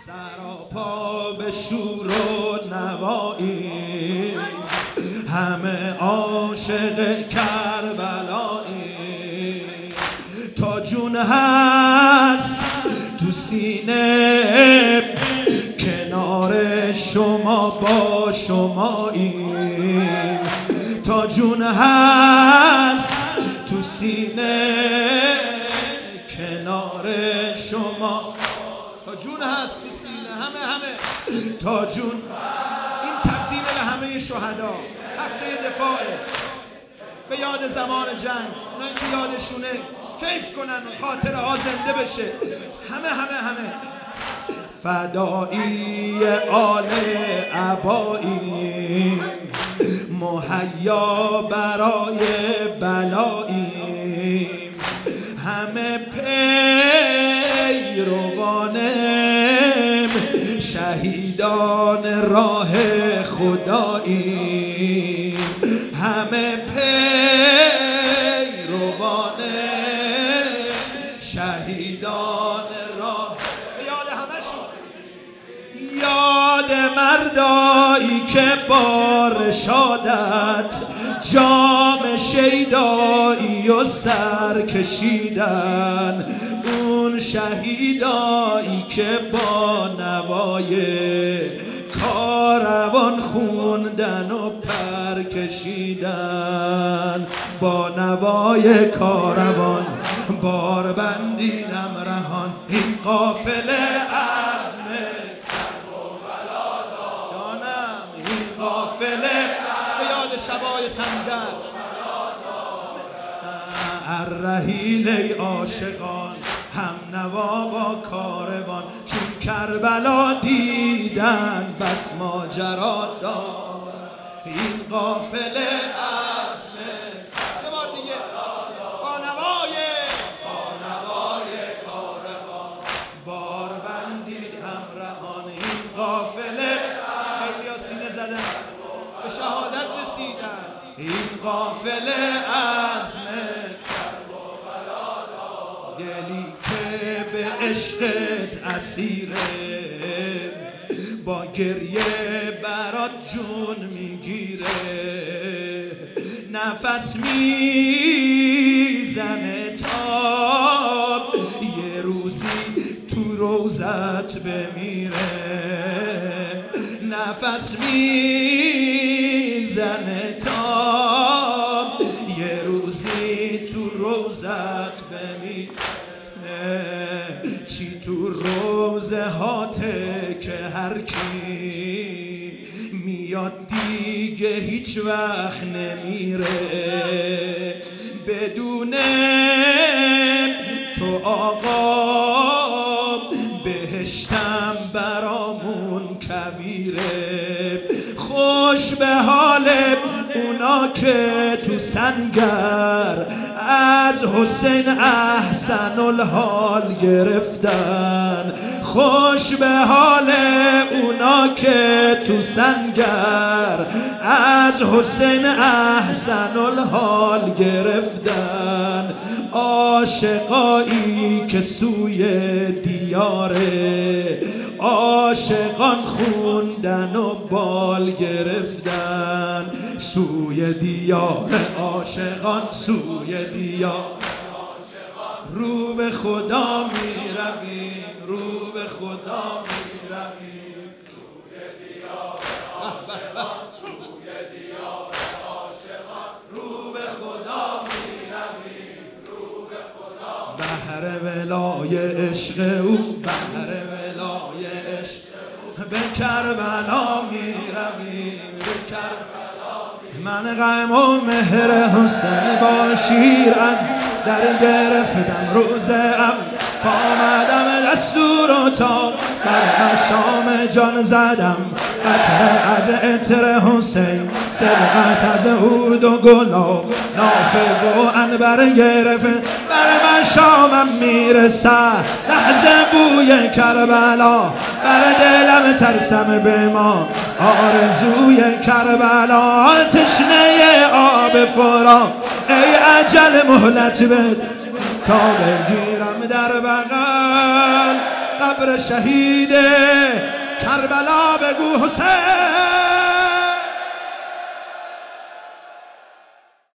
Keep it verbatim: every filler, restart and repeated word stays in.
سراپا به شور و نوایی، همه عاشق کربلایی. تا جون هست تو سینه کنار شما با شمایی، تا جون هست تو سینه کنار شما، تا جون هست تو سینه همه همه تا جون. این تقدیم به همه شهدا. هفته دفاعه به یاد زمان جنگ، اونایی که یادشونه کیف کنن خاطره ها زنده بشه. همه همه همه فدایی آل عبایی، مهیا برای بلایی، همه پیروانم شهیدان راه خدایی، همه پیروانم شهیدان راه. یاد همشون، یاد مردایی که بار شادت جام شیدایی و سر کشیدن، اون شهیدایی که با نوای کاروان خوندن و پر کشیدن، با نوای کاروان بار بندیدم رهان. این قافله عزم کربلا جانم، این قافله به یاد شبای سنگر. الرحیل ای عاشقان هم نوا با کاروان، چون کربلا دیدن بس ماجرا دارد. این قافله عزم یه بار دیگه با نوای با نوای کاروان بار بندید همراهان. این قافله خیلی ها سینه زدن به شهادت رسیدن. این قافله عزم دلی که به عشقت اسیره، با گریه برات جون میگیره، نفس میزنه تا یه روزی تو روزت بمیره، نفس میزنه تا یه روزی تو روزت بمیره. چی تو روزه هاته که هر کی میاد دیگه هیچ وقت نمیره، بدون تو آقا بهشتم برامون کویره. خوش به حال اونا که تو سنگر از حسین احسن الحال گرفتن، خوش به حال اونا که تو سنگر از حسین احسن الحال گرفتن. عاشقایی که سوی دیاره عاشقان خوندن و بال گرفتن، سوی دیار عاشقان سوی دیار. رو به خدا می رویم، رو به خدا می رویم، سوی دیار عاشقان سوی دیار عاشقان. رو به خدا می رویم، رو به خدا. بحر ولای عشق او، بحر ولای عشق به کربلا می رویم، به کربلا. من غم و مهر حسین با شیر از در گرفتم روز ام، آمدم دستور و تا بر شام جان زدم، قطره از عطر حسین سبقت از عود و گلاب، نافه و عنبر گرفت بر من شامم میرسد، لحظه بوی کربلا بر دلم ترسم به ما، آرزوی کربلا تشنه آب فرات. ای اجل مهلت بده تا بگیرم در بغل قبر شهید کربلا بگو حسین